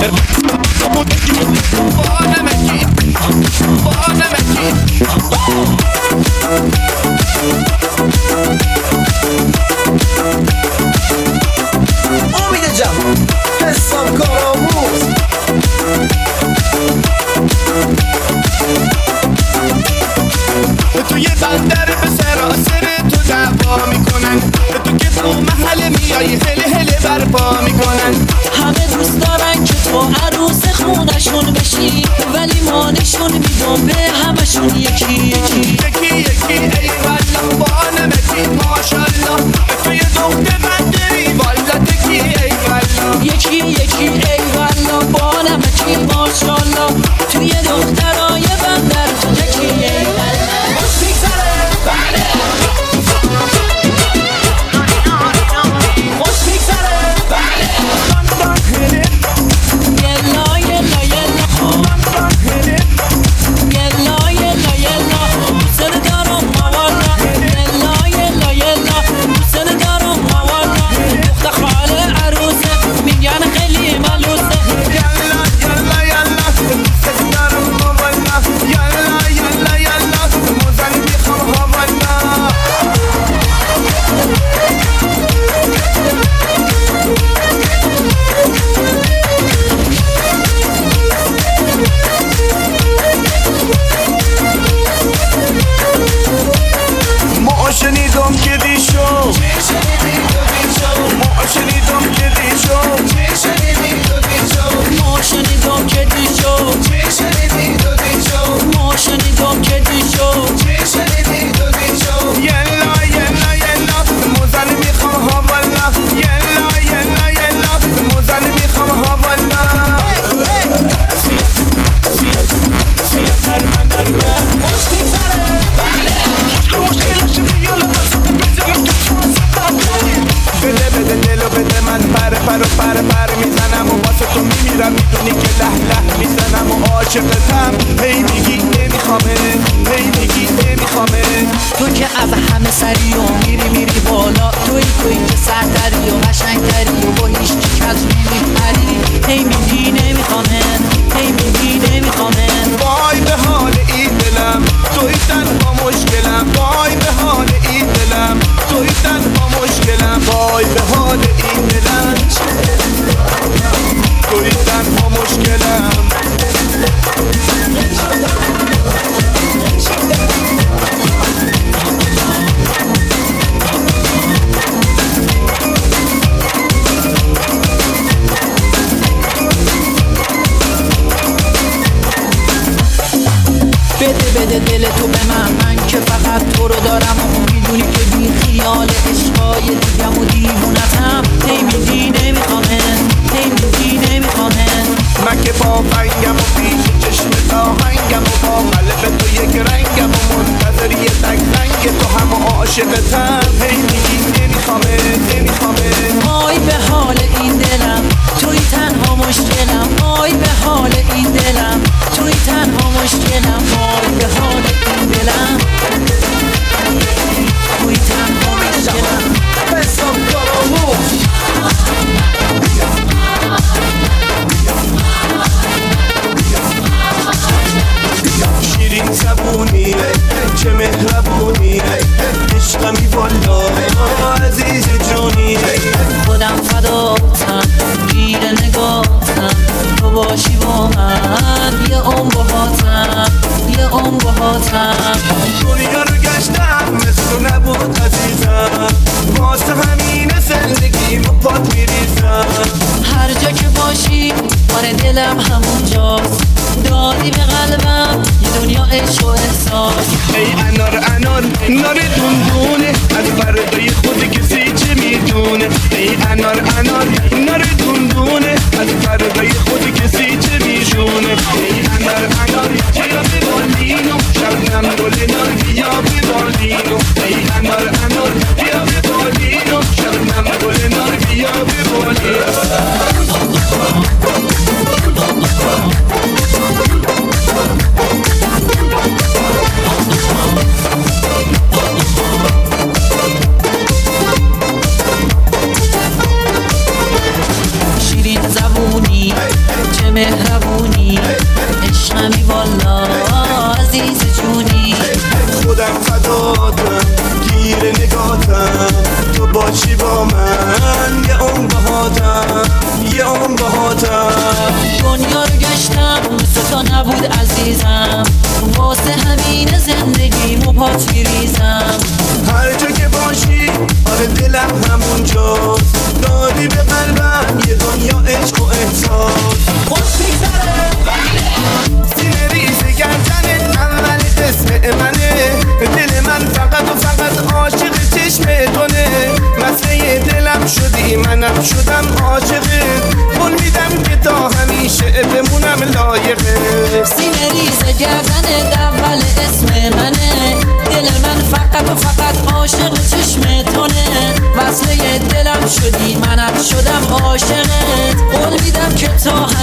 امید جان حساب کارآموز توی بندر به سراسر تو دعوا میکنن، تو که تو محل میای هله هله برپا میکنن. همه دوست دارن که تو عروس خونشون بشی، ولی ما نشون میدم به همشون یکی یکی یکی یکی. ای والله با نمکی ماشالله، توی دختر بندری والا تکی. ای والله یکی یکی ای والله با نمکی ماشالله، توی دخترای بندر تو یکی ای والله. شنیدم که دیشو ما شنیدم که دیشو ما شنیدم که دیشو ما شنیدم که دیشو یلا یلا یلا موزن میخوام ها والا. یلا یلا یلا موزن میخوام ها والا. بده بده دلو بده من پر میزنم و واسه تو میمیرم، میدونی که له له میزنم و عاشقتم. هی میگی نمیخوامه، هی میگی نمیخوامه. تو که از همه سری و میری بالا، توی که سرتری و قشنگتری و با هیچ چی کس نمیپری. هی میگی نمیخوامه، هی میگی نمیخوامه. وای به حال این دلم، توی تنها مشکلم. وای به حال این دلم، توی تنها مشکلم. وای به حال این دلم، توی تنها مشکلم. بده دل تو به من که فقط تو رو دارم و میدونی که بی خیال عشقای دیگم و دیوونتم. هی میگی نمیخوامه، هی میگی نمیخوامه. من که با فنگم و پیش چشم آهنگم و با قلب تو یک رنگم و منتظر یه تک رنگ تو هم و عاشقتم. هی میگی نمیخوامه، نمیخوامه. آی به حال این دلم، توی تنها مشکلم. آی به حال این دلم، توی تنها مشکلم. آی به حال این دلم، توی تنها مشکلم. حساب کارآموز شیرین زبونی چه مهربونی، عشقمی والا عزیز جونی. خودم فداتم، گیر نگاتم، تو باشی با من یه عمر باهاتم، یه عمر باهاتم. دنیا رو گشتم مثل تو نبود عزیزم، واسه همین زندگی با پات میریزم. هر جا که باشی آره دلم همونجاست، دادی به قلبم یه دنیا عشق و احساس. ای انار انار نار دندونه، از فردای خود کسی چه میدونه. ای انار انار نار دندونه، از فردای خود کسی چه میشونه. ای انار انار بیا به بالینو، شبنم گل نار بیا به بالینو. ای انار انار بیا به بالینو، شبنم گل نار بیا به بالینو. همونجاست. دادی به قلبم یه دنیا عشق و احساس. خوش میگذره سینه ریز گردنت اول قسم منه. دل من فقط و فقط عاشق چشم تونه. مسئله دلم شدی منم شدم عاشقت. قول میدم که تا همیشه بمونم لایقه. سینه ریز گردن اول اسم منه. دل من فقط و فقط عاشق چشم تونه. وصله دلم شدی منم شدم عاشقت. قول میدم که تا